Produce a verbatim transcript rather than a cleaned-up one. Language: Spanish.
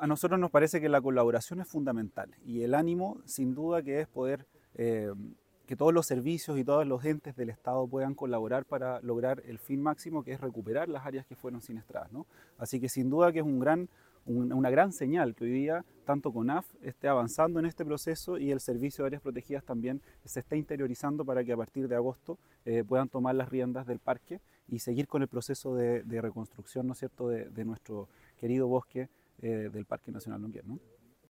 a nosotros nos parece que la colaboración es fundamental y el ánimo, sin duda, que es poder eh, que todos los servicios y todos los entes del Estado puedan colaborar para lograr el fin máximo, que es recuperar las áreas que fueron siniestradas, ¿no? Así que sin duda que es un gran, un, una gran señal que hoy día tanto CONAF esté avanzando en este proceso y el Servicio de Áreas Protegidas también se esté interiorizando para que a partir de agosto eh, puedan tomar las riendas del parque y seguir con el proceso de, de reconstrucción, ¿no es cierto?, de, de nuestro querido bosque eh, del Parque Nacional Longuer, ¿no?